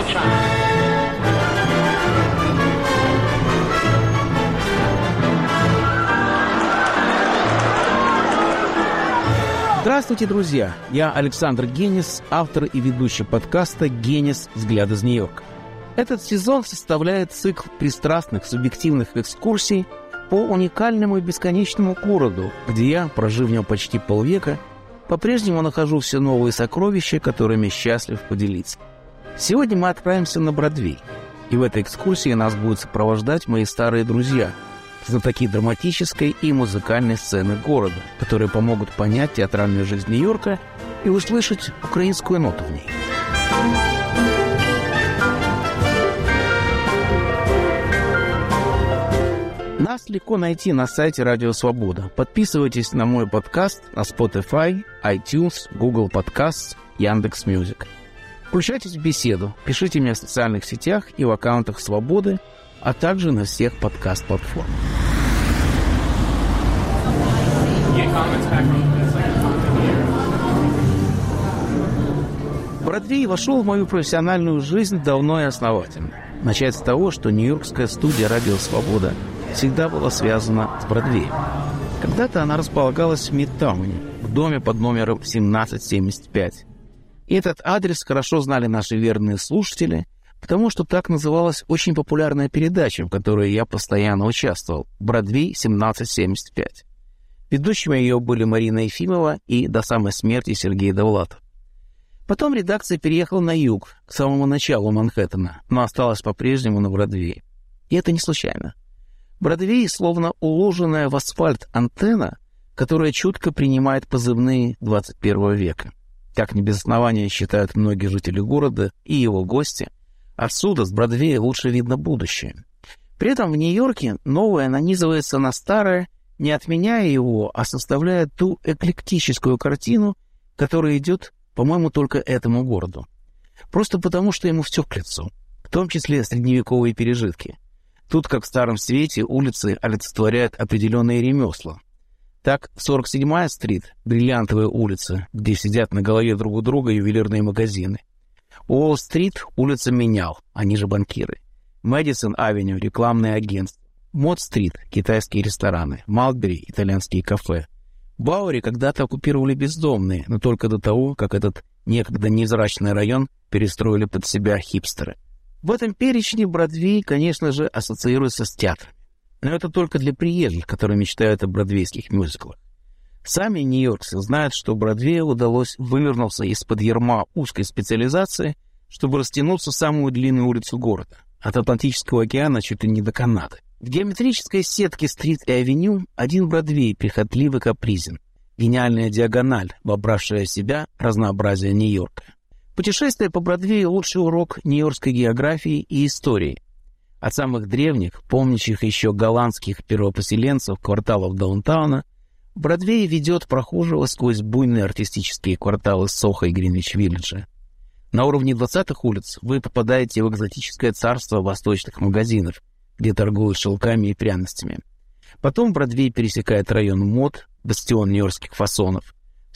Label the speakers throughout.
Speaker 1: Здравствуйте, друзья! Я Александр Генис, автор и ведущий подкаста «Генис. Взгляд из Нью-Йорка». Этот сезон составляет цикл пристрастных, субъективных экскурсий по уникальному и бесконечному городу, где я, прожив в нем почти полвека, по-прежнему нахожу все новые сокровища, которыми счастлив поделиться. Сегодня мы отправимся на Бродвей, и в этой экскурсии нас будут сопровождать мои старые друзья, знатоки драматической и музыкальной сцены города, которые помогут понять театральную жизнь Нью-Йорка и услышать украинскую ноту в ней. Нас легко найти на сайте Радио Свобода. Подписывайтесь на мой подкаст на Spotify, iTunes, Google Podcasts, Яндекс.Мьюзик. Включайтесь в беседу, пишите мне в социальных сетях и в аккаунтах Свободы, а также на всех подкаст-платформах. Бродвей вошел в мою профессиональную жизнь давно и основательно. Начать с того, что нью-йоркская студия «Радио Свобода» всегда была связана с Бродвеем. Когда-то она располагалась в Мидтауне, в доме под номером 1775. И этот адрес хорошо знали наши верные слушатели, потому что так называлась очень популярная передача, в которой я постоянно участвовал, «Бродвей 1775». Ведущими ее были Марина Ефимова и до самой смерти Сергей Довлатов. Потом редакция переехала на юг, к самому началу Манхэттена, но осталась по-прежнему на Бродвее. И это не случайно. Бродвей словно уложенная в асфальт антенна, которая чутко принимает позывные 21 века. Как не без основания считают многие жители города и его гости, отсюда, с Бродвея, лучше видно будущее. При этом в Нью-Йорке новое нанизывается на старое, не отменяя его, а составляя ту эклектическую картину, которая идет, по-моему, только этому городу. Просто потому, что ему все к лицу, в том числе средневековые пережитки. Тут, как в Старом Свете, улицы олицетворяют определенные ремесла. Так, 47-я стрит, бриллиантовая улица, где сидят на голове друг у друга ювелирные магазины. Уолл-стрит — улица менял, они же банкиры. Мэдисон-авеню — рекламное агентство. Мод-стрит — китайские рестораны. Малбери — итальянские кафе. Бауэри когда-то оккупировали бездомные, но только до того, как этот некогда невзрачный район перестроили под себя хипстеры. В этом перечне Бродвей, конечно же, ассоциируется с театром. Но это только для приезжих, которые мечтают о бродвейских мюзиклах. Сами нью-йоркцы знают, что Бродвею удалось вывернуться из-под ярма узкой специализации, чтобы растянуться в самую длинную улицу города, от Атлантического океана чуть ли не до Канады. В геометрической сетке стрит и авеню один Бродвей прихотлив и капризен, гениальная диагональ, вобравшая в себя разнообразие Нью-Йорка. Путешествие по Бродвею — лучший урок нью-йоркской географии и истории. От самых древних, помнящих еще голландских первопоселенцев кварталов даунтауна, Бродвей ведет прохожего сквозь буйные артистические кварталы Сохо и Гринвич-Виллиджа. На уровне 20-х улиц вы попадаете в экзотическое царство восточных магазинов, где торгуют шелками и пряностями. Потом Бродвей пересекает район мод, бастион нью-йоркских фасонов.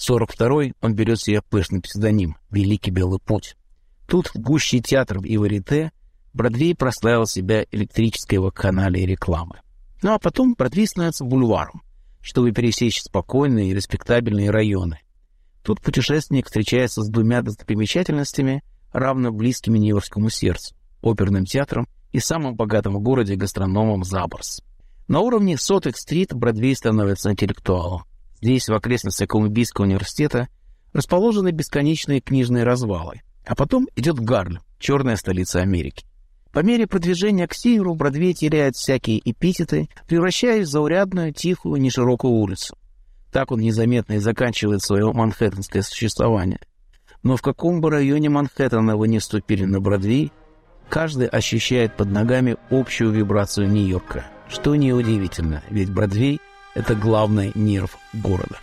Speaker 1: 42-й он берет себе пышный псевдоним «Великий Белый Путь». Тут, в гуще театров и варьете, Бродвей прославил себя электрической вакханалией рекламы. Ну а потом Бродвей становится бульваром, чтобы пересечь спокойные и респектабельные районы. Тут путешественник встречается с двумя достопримечательностями, равно близкими нью-йоркскому сердцу — оперным театром и самым богатым в городе гастрономом Заборс. На уровне Сотек-стрит Бродвей становится интеллектуалом. Здесь, в окрестностях Колумбийского университета, расположены бесконечные книжные развалы. А потом идет Гарлем, черная столица Америки. По мере продвижения к северу Бродвей теряет всякие эпитеты, превращаясь в заурядную, тихую, неширокую улицу. Так он незаметно и заканчивает свое манхэттенское существование. Но в каком бы районе Манхэттена вы ни вступили на Бродвей, каждый ощущает под ногами общую вибрацию Нью-Йорка. Что неудивительно, ведь Бродвей — это главный нерв города.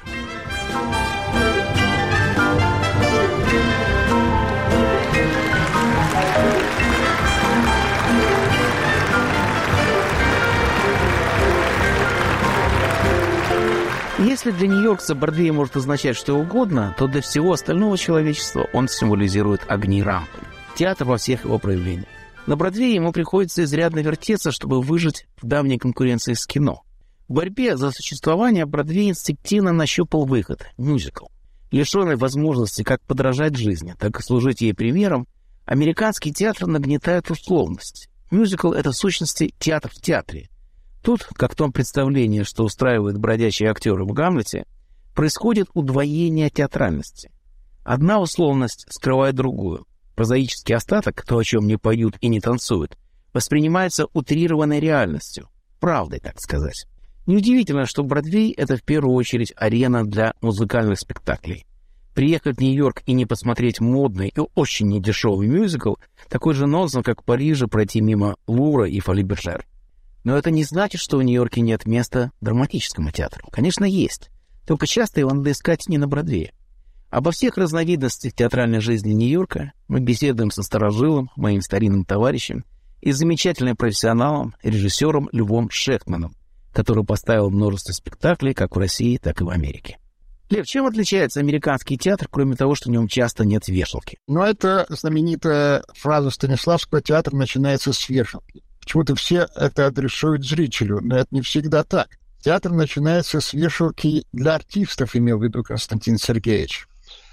Speaker 1: Если для нью-йоркца Бродвей может означать что угодно, то для всего остального человечества он символизирует огни рампы. театр во всех его проявлениях. На Бродвее ему приходится изрядно вертеться, чтобы выжить в давней конкуренции с кино. В борьбе за существование Бродвей инстинктивно нащупал выход – мюзикл. Лишенный возможности как подражать жизни, так и служить ей примером, американский театр нагнетает условность. Мюзикл – это в сущности театр в театре. Тут, как в том представлении, что устраивают бродячие актеры в «Гамлете», происходит удвоение театральности. Одна условность скрывает другую. Прозаический остаток, то, о чем не поют и не танцуют, воспринимается утрированной реальностью, правдой, так сказать. Неудивительно, что Бродвей – это в первую очередь арена для музыкальных спектаклей. Приехать в Нью-Йорк и не посмотреть модный и очень недешевый мюзикл – такой же нонсенс, как в Париже пройти мимо Лувра и Фоли-Бержер. Но это не значит, что в Нью-Йорке нет места драматическому театру. Конечно, есть. Только часто его надо искать не на Бродвее. Обо всех разновидностях театральной жизни Нью-Йорка мы беседуем со старожилом, моим старинным товарищем, и замечательным профессионалом, режиссером Львом Шехтманом, который поставил множество спектаклей как в России, так и в Америке. Лев, чем отличается американский театр, кроме того, что в нем часто нет вешалки?
Speaker 2: Ну, это знаменитая фраза Станиславского: «Театр начинается с вешалки». Почему-то все это адресуют зрителю, но это не всегда так. Театр начинается с вешалки для артистов, имел в виду Константин Сергеевич.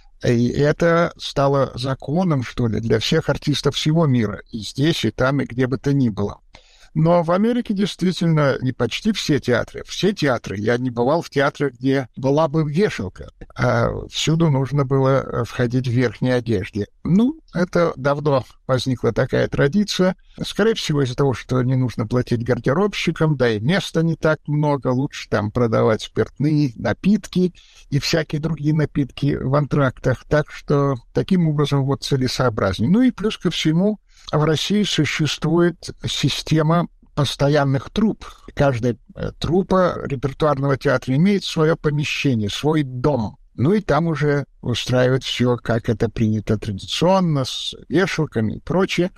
Speaker 2: И это стало законом, что ли, для всех артистов всего мира, и здесь, и там, и где бы то ни было. Но в Америке действительно не почти все театры. Все театры. Я не бывал в театре, где была бы вешалка. А всюду нужно было входить в верхней одежде. Ну, это давно возникла такая традиция. Скорее всего, из-за того, что не нужно платить гардеробщикам, да и места не так много. Лучше там продавать спиртные напитки и всякие другие напитки в антрактах. Так что таким образом вот целесообразнее. Ну и плюс ко всему, в России существует система постоянных труп. Каждая труппа репертуарного театра имеет свое помещение, свой дом. Ну и там уже устраивают все, как это принято традиционно, с вешалками и прочее.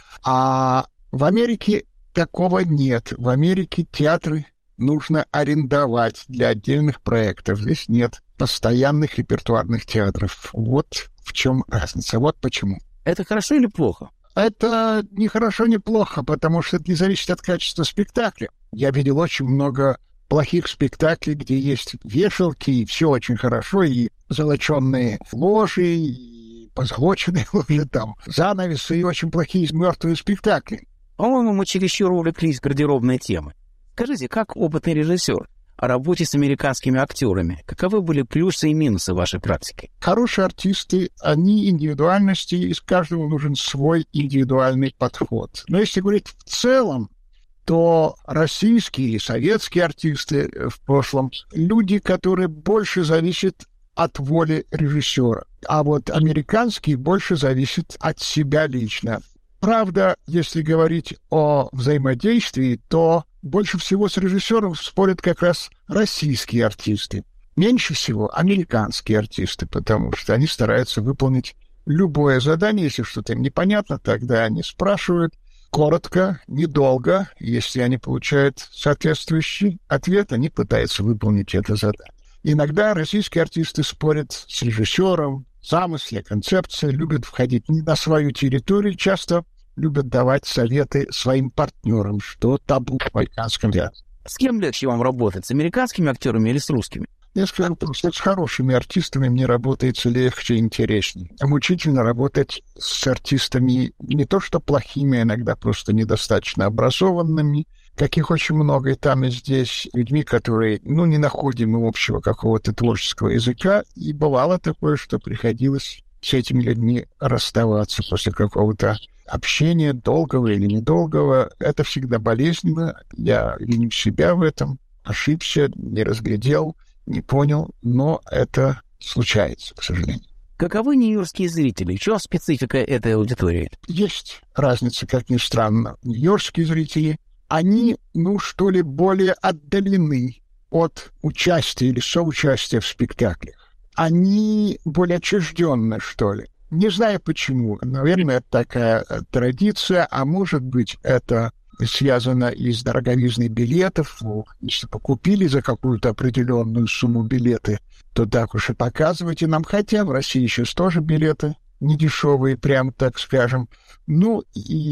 Speaker 2: А в Америке такого нет. В Америке театры нужно арендовать для отдельных проектов. Здесь нет постоянных репертуарных театров. Вот в чем разница. Вот почему.
Speaker 1: Это хорошо или плохо?
Speaker 2: Это ни хорошо, ни плохо, потому что это не зависит от качества спектакля. Я видел очень много плохих спектаклей, где есть вешалки, и все очень хорошо, и золоченые ложи, и позолоченные ложи, там, занавесы, и очень плохие мертвые спектакли.
Speaker 1: По-моему, мы чересчур увлеклись гардеробной темой. Скажите, как опытный режиссер о работе с американскими актерами, каковы были плюсы и минусы вашей практики?
Speaker 2: Хорошие артисты, они индивидуальности, и из каждого нужен свой индивидуальный подход. Но если говорить в целом, то российские или советские артисты в прошлом — люди, которые больше зависят от воли режиссера. А вот американские больше зависят от себя лично. Правда, если говорить о взаимодействии, то больше всего с режиссером спорят как раз российские артисты. Меньше всего американские артисты, потому что они стараются выполнить любое задание. Если что-то им непонятно, тогда они спрашивают коротко, недолго. Если они получают соответствующий ответ, они пытаются выполнить это задание. Иногда российские артисты спорят с режиссером, замысле, концепции, любят входить не на свою территорию, часто любят давать советы своим партнерам, что табу в американском театре.
Speaker 1: С кем легче вам работать, с американскими актерами или с русскими?
Speaker 2: Я скажу, просто с хорошими артистами мне работается легче и интереснее. Мучительно работать с артистами не то что плохими, а иногда просто недостаточно образованными, каких очень много и там, и здесь, людьми, которые, не находим общего какого-то творческого языка. И бывало такое, что приходилось с этими людьми расставаться после какого-то общения, долгого или недолгого. Это всегда болезненно. Я виню себя в этом, ошибся, не разглядел, не понял, но это случается, к сожалению.
Speaker 1: Каковы нью-йоркские зрители? В чем специфика этой аудитории?
Speaker 2: Есть разница, как ни странно. Нью-йоркские зрители, они, более отдалены от участия или соучастия в спектаклях. Они более отчужденны, что ли. Не знаю почему. Наверное, это такая традиция, а может быть, это связано и с дороговизной билетов. Если покупили за какую-то определенную сумму билеты, то так уж и показывайте нам. Хотя в России сейчас тоже билеты недешевые, прям так скажем. Ну,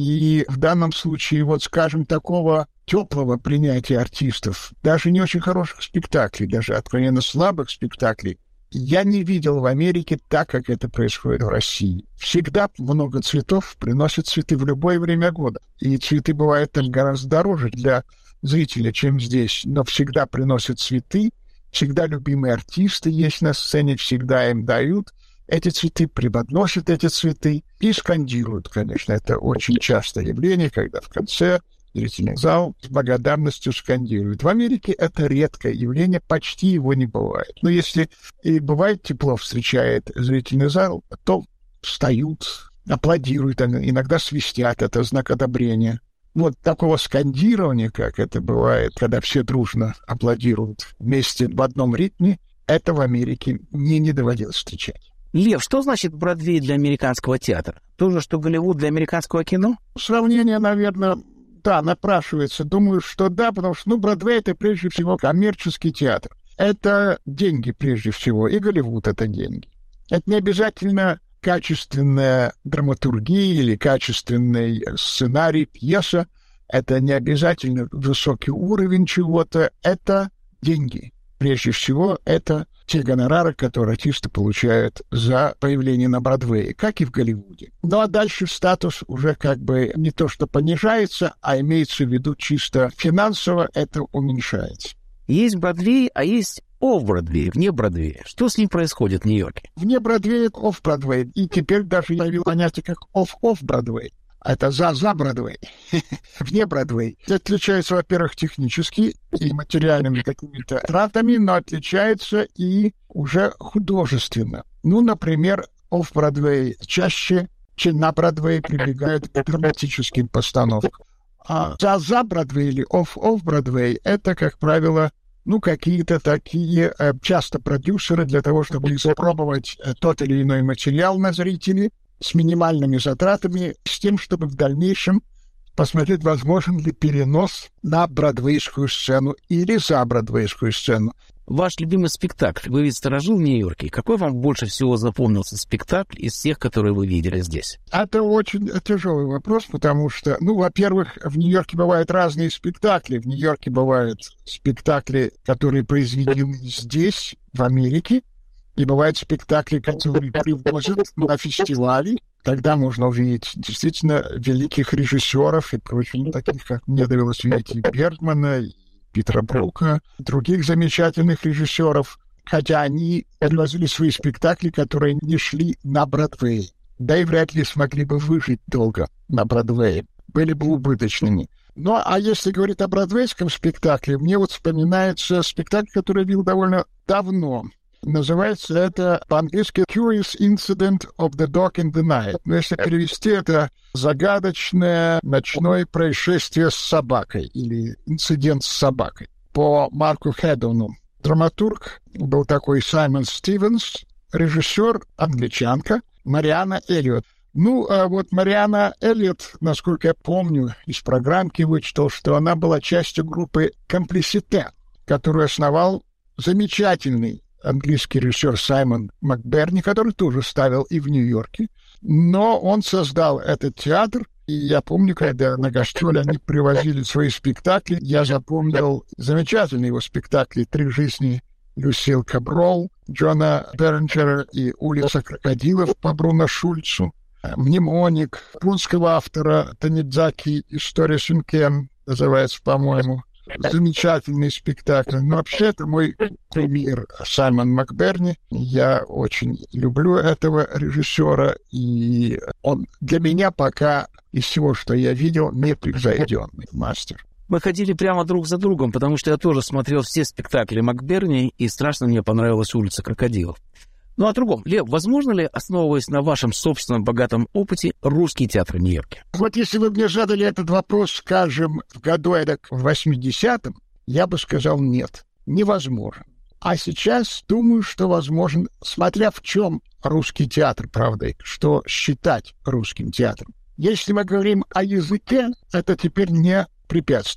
Speaker 2: и в данном случае, вот, скажем, такого теплого принятия артистов, даже не очень хороших спектаклей, даже откровенно слабых спектаклей, я не видел в Америке так, как это происходит в России. Всегда много цветов, приносят цветы в любое время года. И цветы бывают там гораздо дороже для зрителя, чем здесь, но всегда приносят цветы, всегда любимые артисты есть на сцене, всегда им дают эти цветы, преподносят эти цветы и скандируют, конечно. Это очень частое явление, когда в конце зрительный зал с благодарностью скандирует. В Америке это редкое явление, почти его не бывает. Но если и бывает тепло встречает зрительный зал, то встают, аплодируют, иногда свистят, это знак одобрения. Вот такого скандирования, как это бывает, когда все дружно аплодируют вместе в одном ритме, это в Америке мне не доводилось встречать.
Speaker 1: Лев, что значит Бродвей для американского театра? То же, что Голливуд для американского кино?
Speaker 2: Сравнение, наверное, да, напрашивается. Думаю, что да, потому что, Бродвей — это прежде всего коммерческий театр. Это деньги прежде всего, и Голливуд — это деньги. Это не обязательно качественная драматургия или качественный сценарий, пьеса. Это не обязательно высокий уровень чего-то. Это деньги. Прежде всего, это те гонорары, которые артисты получают за появление на Бродвее, как и в Голливуде. Ну а дальше статус уже как бы не то что понижается, а имеется в виду чисто финансово это уменьшается.
Speaker 1: Есть Бродвей, а есть офф-Бродвей, вне Бродвея. Что с ним происходит в Нью-Йорке?
Speaker 2: Вне Бродвея — офф-Бродвей. И теперь даже появилось понятие как офф-Бродвей. Это за Бродвей. Вне Бродвей. Это отличается, во-первых, технически и материальными какими-то тратами, но отличается и уже художественно. Например, офф-Бродвей чаще, чем на Бродвей, прибегают к драматическим постановкам. А за Бродвей или офф-Бродвей — это, как правило, какие-то такие часто продюсеры для того, чтобы испробовать тот или иной материал на зрителей, с минимальными затратами, с тем, чтобы в дальнейшем посмотреть, возможен ли перенос на бродвейскую сцену или за бродвейскую сцену.
Speaker 1: Ваш любимый спектакль, вы ведь сторожил в Нью-Йорке. Какой вам больше всего запомнился спектакль из всех, которые вы видели здесь?
Speaker 2: Это очень тяжелый вопрос, потому что, во-первых, в Нью-Йорке бывают разные спектакли. В Нью-Йорке бывают спектакли, которые произведены здесь, в Америке, и бывают спектакли, которые привозят на фестивали. Тогда можно увидеть действительно великих режиссеров и прочим, таких, как мне довелось видеть и Бергмана, и Питера Брука, других замечательных режиссеров, хотя они привозили свои спектакли, которые не шли на Бродвей. Да и вряд ли смогли бы выжить долго на Бродвее. Были бы убыточными. А если говорить о бродвейском спектакле, мне вспоминается спектакль, который я видел довольно давно. Называется это по-английски «Curious Incident of the Dog in the Night». Если перевести, это «Загадочное ночное происшествие с собакой» или «Инцидент с собакой» по Марку Хедону. Драматург был такой Саймон Стивенс, режиссер англичанка Марианна Эллиот. Марианна Эллиот, насколько я помню, из программки вычитал, что она была частью группы «Комплисите», которую основал замечательный английский режиссер Саймон Макберни, который тоже ставил и в Нью-Йорке. Но он создал этот театр, и я помню, когда на гастроли они привозили свои спектакли, я запомнил замечательные его спектакли «Три жизни» Люсиль Каброл, Джона Беренджера и «Улица крокодилов» по Бруно Шульцу, «Мнемоник» японского автора Танидзаки «История Сюнкен» называется, по-моему. Замечательный спектакль. Но вообще это мой кумир Саймон Макберни. Я очень люблю этого режиссера, и он для меня пока из всего, что я видел, непревзойденный мастер.
Speaker 1: Мы ходили прямо друг за другом, потому что я тоже смотрел все спектакли Макберни, и страшно мне понравилась «Улица крокодилов». О другом. Лев, возможно ли, основываясь на вашем собственном богатом опыте, русский театр в Нью-Йорке?
Speaker 2: Если вы мне задали этот вопрос, скажем, в году в 80-м, я бы сказал нет, невозможно. А сейчас думаю, что возможен, смотря в чем русский театр, правда, что считать русским театром. Если мы говорим о языке, это теперь не препятствие.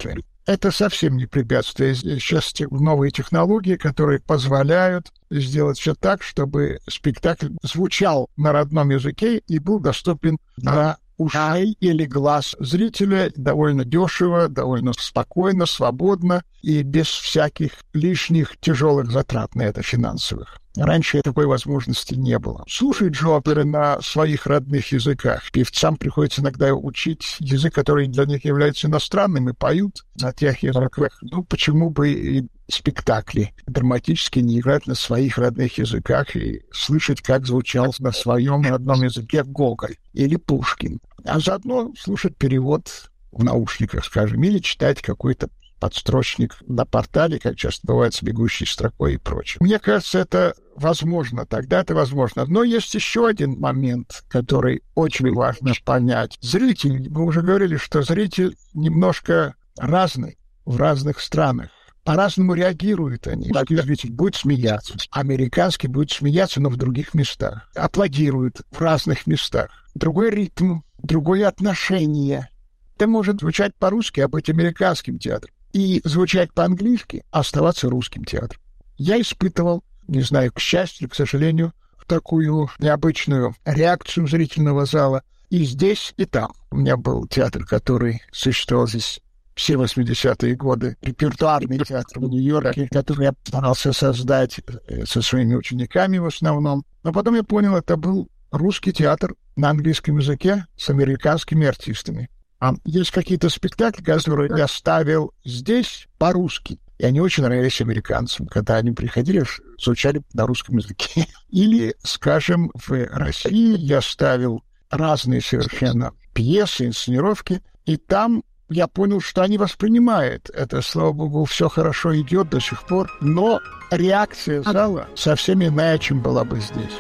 Speaker 2: это совсем не препятствие. Сейчас новые технологии, которые позволяют сделать все так, чтобы спектакль звучал на родном языке и был доступен для ушей или глаз зрителя довольно дешево, довольно спокойно, свободно и без всяких лишних тяжелых затрат на это финансовых. Раньше такой возможности не было. Слушать же оперы на своих родных языках. Певцам приходится иногда учить язык, который для них является иностранным, и поют на тех языках. Ну, почему бы и спектакли драматические не играть на своих родных языках и слышать, как звучал на своем родном языке Гоголь или Пушкин. А заодно слушать перевод в наушниках, скажем, или читать какой-то подстрочник на портале, как часто бывает с бегущей строкой и прочее. Мне кажется, это возможно, тогда это возможно. Но есть еще один момент, который очень важно понять. Зритель, мы уже говорили, что зритель немножко разный в разных странах. По-разному реагируют они. Русский зритель будет смеяться, американский будет смеяться, но в других местах. Аплодируют в разных местах. Другой ритм, другое отношение. Это может звучать по-русски, а быть американским театром. И звучать по-английски, а оставаться русским театром. Я испытывал, не знаю, к счастью, к сожалению, такую необычную реакцию зрительного зала и здесь, и там. У меня был театр, который существовал здесь все 80-е годы, репертуарный театр в Нью-Йорке, который я старался создать со своими учениками в основном. Но потом я понял, это был русский театр на английском языке с американскими артистами. А есть какие-то спектакли, которые я ставил здесь по-русски, и они очень нравились американцам. Когда они приходили, звучали на русском языке. Или, скажем, в России я ставил разные совершенно пьесы, инсценировки, и там я понял, что они воспринимают это. Слава богу, все хорошо идет до сих пор, но реакция зала совсем иная, чем была бы здесь.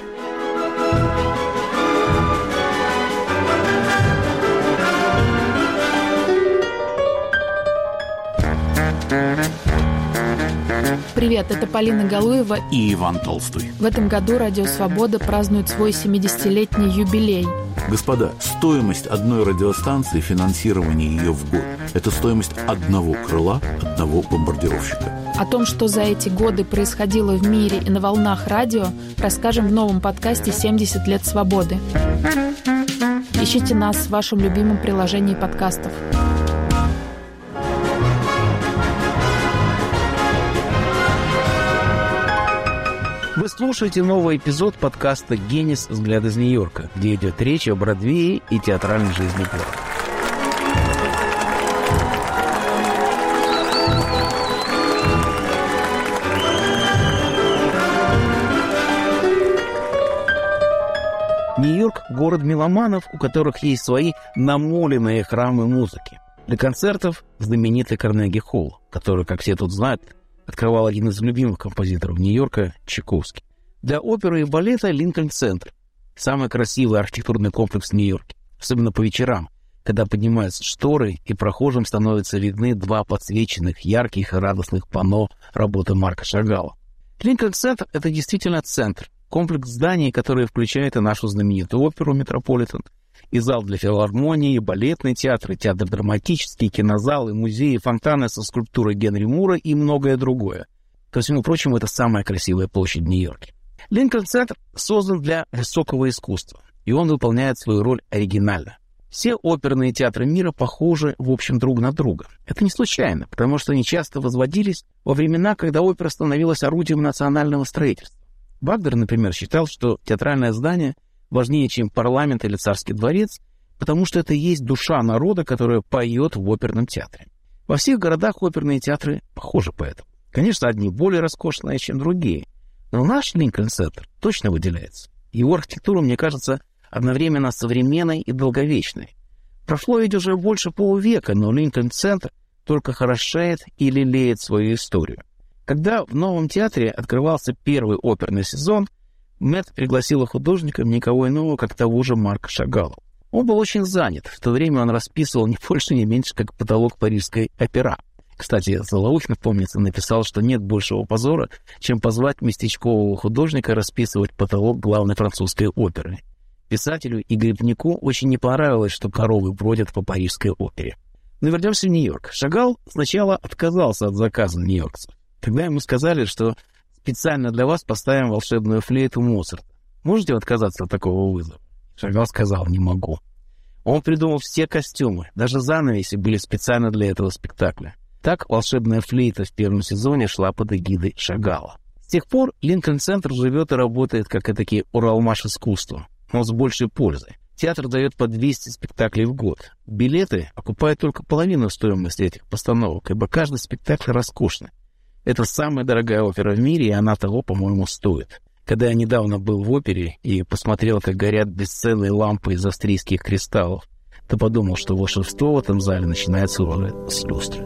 Speaker 3: Привет, это Полина Галуева
Speaker 4: и Иван Толстой.
Speaker 3: В этом году Радио Свобода празднует свой 70-летний юбилей.
Speaker 4: Господа, стоимость одной радиостанции, финансирование ее в год – это стоимость одного крыла, одного бомбардировщика.
Speaker 3: О том, что за эти годы происходило в мире и на волнах радио, расскажем в новом подкасте «70 лет свободы». Ищите нас в вашем любимом приложении подкастов.
Speaker 1: Вы слушаете новый эпизод подкаста «Генис. Взгляд из Нью-Йорка», где идет речь о Бродвее и театральной жизни города. Нью-Йорк – город меломанов, у которых есть свои намоленные храмы музыки. Для концертов знаменитый Карнеги-холл, который, как все тут знают, открывал один из любимых композиторов Нью-Йорка – Чайковский. Для оперы и балета – Линкольн-центр. Самый красивый архитектурный комплекс в Нью-Йорке. Особенно по вечерам, когда поднимаются шторы, и прохожим становятся видны два подсвеченных, ярких и радостных панно работы Марка Шагала. Линкольн-центр – это действительно центр. Комплекс зданий, который включает и нашу знаменитую оперу «Метрополитен», и зал для филармонии, и балетный театр, и театр драматический, и кинозал, и музеи, и фонтаны со скульптурой Генри Мура и многое другое. Ко всему прочему, это самая красивая площадь в Нью-Йорке. Линкольн-центр создан для высокого искусства, и он выполняет свою роль оригинально. Все оперные театры мира похожи, в общем, друг на друга. Это не случайно, потому что они часто возводились во времена, когда опера становилась орудием национального строительства. Вагнер, например, считал, что театральное здание важнее, чем парламент или царский дворец, потому что это и есть душа народа, которая поет в оперном театре. Во всех городах оперные театры похожи поэтому. Конечно, одни более роскошные, чем другие, но наш Линкольн-центр точно выделяется. Его архитектура, мне кажется, одновременно современной и долговечной. Прошло ведь уже больше полувека, но Линкольн-центр только хорошеет и лелеет свою историю. Когда в новом театре открывался первый оперный сезон, Мэтт пригласила художником никого иного, как того же Марка Шагала. Он был очень занят. В то время он расписывал не больше, не меньше, как потолок Парижской опера. Кстати, Солоухин, помнится, написал, что нет большего позора, чем позвать местечкового художника расписывать потолок главной французской оперы. Писателю и грибнику очень не понравилось, что коровы бродят по Парижской опере. Но вернемся в Нью-Йорк. Шагал сначала отказался от заказа нью-йоркцев. Тогда ему сказали, что специально для вас поставим волшебную флейту Моцарта. Можете отказаться от такого вызова? Шагал сказал: не могу. Он придумал все костюмы, даже занавеси были специально для этого спектакля. Так волшебная флейта в первом сезоне шла под эгидой Шагала. С тех пор Линкольн-центр живет и работает как этакий Уралмаш искусства, но с большей пользой. Театр дает по 200 спектаклей в год. Билеты окупают только половину стоимости этих постановок, ибо каждый спектакль роскошный. Это самая дорогая опера в мире, и она того, по-моему, стоит. Когда я недавно был в опере и посмотрел, как горят бесценные лампы из австрийских кристаллов, то подумал, что волшебство в этом зале начинается уже с люстры.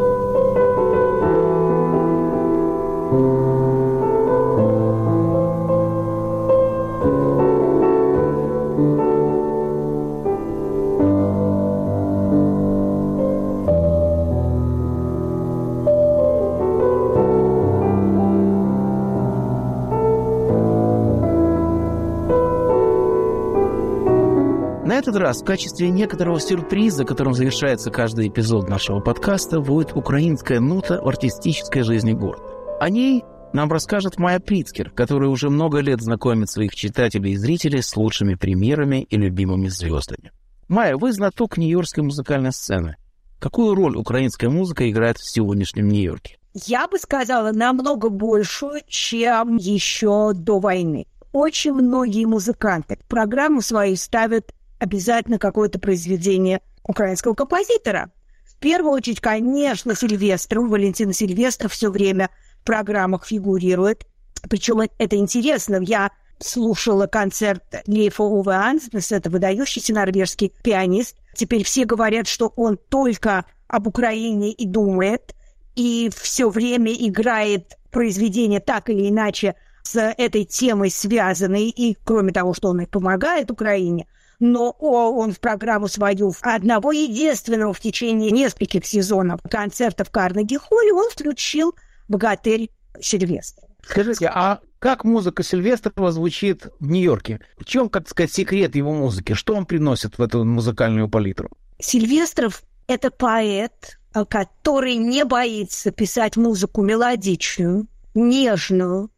Speaker 1: На этот раз в качестве некоторого сюрприза, которым завершается каждый эпизод нашего подкаста, будет украинская нота в артистической жизни города. О ней нам расскажет Майя Прицкер, которая уже много лет знакомит своих читателей и зрителей с лучшими премьерами и любимыми звездами. Майя, вы знаток нью-йоркской музыкальной сцены. Какую роль украинская музыка играет в сегодняшнем Нью-Йорке?
Speaker 5: Я бы сказала, намного большую, чем еще до войны. Очень многие музыканты программу свою ставят обязательно какое-то произведение украинского композитора. В первую очередь, конечно, Сильвестров. Валентина Сильвестров все время в программах фигурирует. Причем это интересно. Я слушала концерт Лейфа Уве Андерсена, это выдающийся норвежский пианист. Теперь все говорят, что он только об Украине и думает, и все время играет произведения так или иначе с этой темой связанные, и кроме того, что он и помогает Украине, но он в программу свою одного единственного в течение нескольких сезонов концертов в Карнеги-холле он включил «Богатырь Сильвестра».
Speaker 1: Скажите, а как музыка Сильвестрова звучит в Нью-Йорке? В чем, как сказать, секрет его музыки? Что он приносит в эту музыкальную палитру?
Speaker 5: Сильвестров – это поэт, который не боится писать музыку мелодичную, нежную,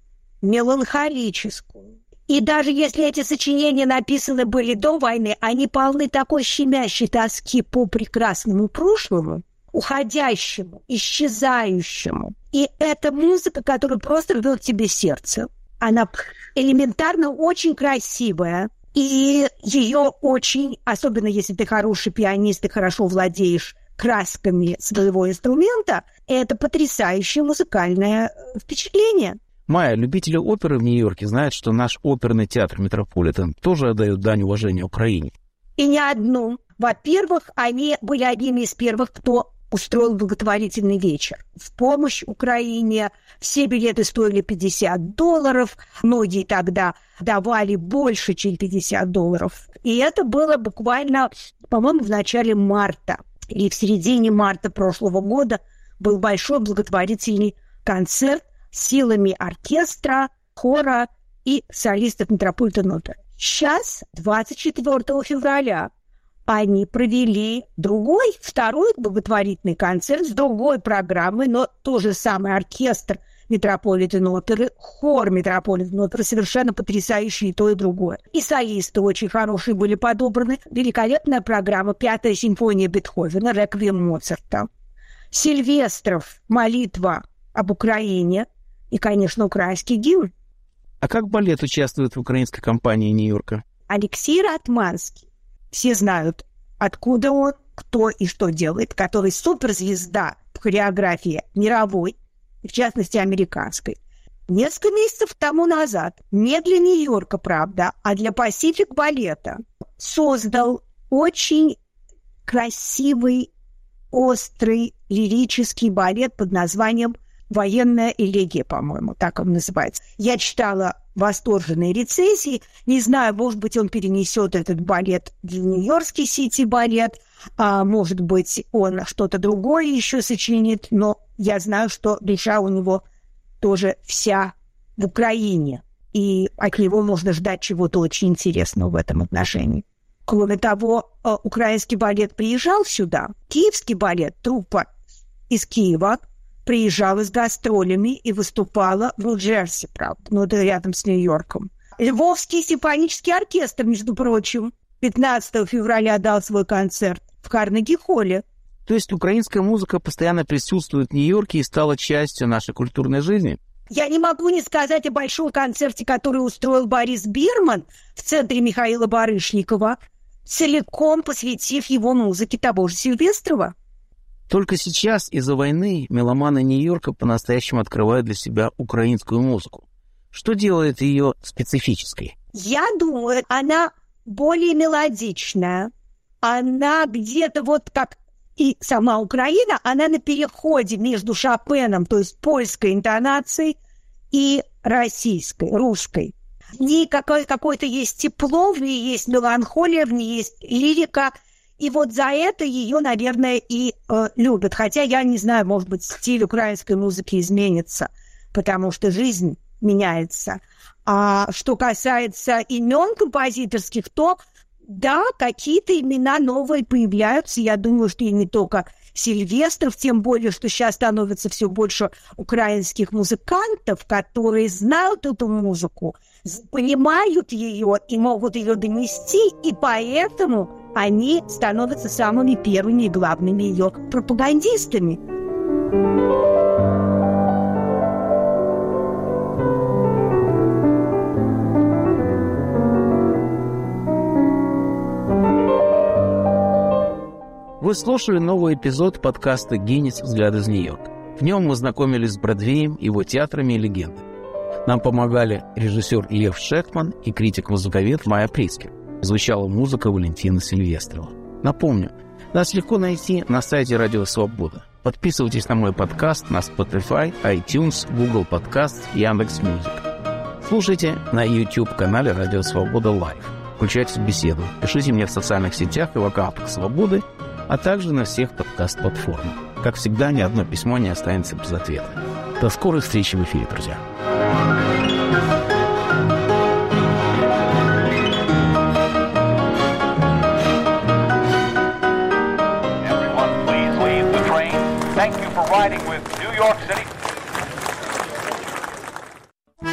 Speaker 5: меланхолическую. И даже если эти сочинения написаны были до войны, они полны такой щемящей тоски по прекрасному прошлому, уходящему, исчезающему. И это музыка, которая просто рвет тебе сердце. Она элементарно очень красивая. И ее очень, особенно если ты хороший пианист и хорошо владеешь красками своего инструмента, это потрясающее музыкальное впечатление.
Speaker 1: Майя, любители оперы в Нью-Йорке знают, что наш оперный театр «Метрополитен» тоже отдает дань уважения Украине.
Speaker 5: И не одну. Во-первых, они были одними из первых, кто устроил благотворительный вечер в помощь Украине. Все билеты стоили $50. Многие тогда давали больше, чем $50. И это было буквально, по-моему, в начале марта или в середине марта прошлого года был большой благотворительный концерт силами оркестра, хора и солистов Метрополитен Опера. Сейчас, 24 февраля, они провели второй благотворительный концерт с другой программой, но тот же самый оркестр Метрополитен Оперы, хор Метрополитен Оперы, совершенно потрясающий и то, и другое. И солисты очень хорошие были подобраны. Великолепная программа «Пятая симфония Бетховена», «Реквием Моцарта». Сильвестров «Молитва об Украине» и, конечно, украинский гимн.
Speaker 1: А как балет участвует в украинской кампании Нью-Йорка?
Speaker 5: Алексей Ратманский. Все знают, откуда он, кто и что делает, который суперзвезда в хореографии мировой, в частности, американской. Несколько месяцев тому назад, не для Нью-Йорка, правда, а для Пасифик балета, создал очень красивый, острый, лирический балет под названием «Военная элегия», по-моему, так он называется. Я читала восторженные рецензии. Не знаю, может быть, он перенесет этот балет в Нью-Йоркский сити-балет, а может быть, он что-то другое еще сочинит, но я знаю, что душа у него тоже вся в Украине, и от него можно ждать чего-то очень интересного в этом отношении. Кроме того, украинский балет приезжал сюда. Киевский балет, труппа из Киева, приезжала с гастролями и выступала в Нью-Джерси, правда, но это рядом с Нью-Йорком. Львовский симфонический оркестр, между прочим, 15 февраля дал свой концерт в Карнеги-холле.
Speaker 1: То есть украинская музыка постоянно присутствует в Нью-Йорке и стала частью нашей культурной жизни?
Speaker 5: Я не могу не сказать о большом концерте, который устроил Борис Бирман в центре Михаила Барышникова, целиком посвятив его музыке того же Сильвестрова.
Speaker 1: Только сейчас из-за войны меломаны Нью-Йорка по-настоящему открывают для себя украинскую музыку. Что делает ее специфической?
Speaker 5: Я думаю, она более мелодичная. Она где-то вот как и сама Украина, она на переходе между Шопеном, то есть польской интонацией, и российской, русской. В ней какое-то есть тепло, в ней есть меланхолия, в ней есть лирика. И вот за это ее, наверное, и любят. Хотя я не знаю, может быть, стиль украинской музыки изменится, потому что жизнь меняется. А что касается имен композиторских, то да, какие-то имена новые появляются. Я думаю, что и не только Сильвестров, тем более, что сейчас становится все больше украинских музыкантов, которые знают эту музыку, понимают ее и могут ее донести, и поэтому они становятся самыми первыми и главными ее пропагандистами.
Speaker 1: Вы слушали новый эпизод подкаста «Гиннес. Взгляд из Нью-Йорка». В нем мы знакомились с Бродвеем, его театрами и легендами. Нам помогали режиссер Лев Шехман и критик-музыковед Майя Прицкер. Звучала музыка Валентина Сильвестрова. Напомню, нас легко найти на сайте Радио Свобода. Подписывайтесь на мой подкаст на Spotify, iTunes, Google Podcast, Яндекс.Мьюзик. Слушайте на YouTube-канале Радио Свобода Лайв. Включайтесь в беседу. Пишите мне в социальных сетях и в аккаунтах Свободы, а также на всех подкаст-платформах. Как всегда, ни одно письмо не останется без ответа. До скорой встречи в эфире, друзья.
Speaker 6: Everyone, please leave the train. Thank you for riding with New York City.